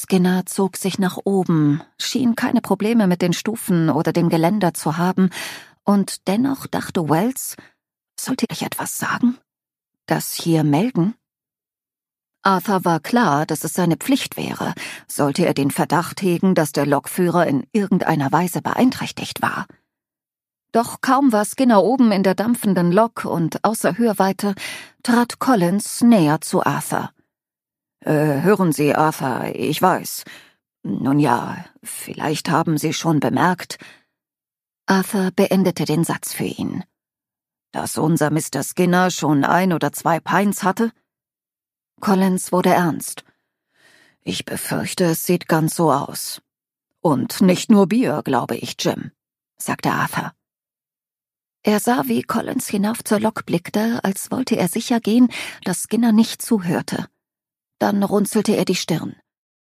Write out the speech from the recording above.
Skinner zog sich nach oben, schien keine Probleme mit den Stufen oder dem Geländer zu haben, und dennoch dachte Wells, sollte ich etwas sagen? Das hier melden? Arthur war klar, dass es seine Pflicht wäre, sollte er den Verdacht hegen, dass der Lokführer in irgendeiner Weise beeinträchtigt war. Doch kaum war Skinner oben in der dampfenden Lok und außer Hörweite, trat Collins näher zu Arthur. Hören Sie, Arthur, ich weiß. Nun ja, vielleicht haben Sie schon bemerkt. Arthur beendete den Satz für ihn. Dass unser Mr. Skinner schon 1 oder 2 Pints hatte? Collins wurde ernst. Ich befürchte, es sieht ganz so aus. Und nicht nur Bier, glaube ich, Jim, sagte Arthur. Er sah, wie Collins hinauf zur Lok blickte, als wollte er sicher gehen, dass Skinner nicht zuhörte. Dann runzelte er die Stirn.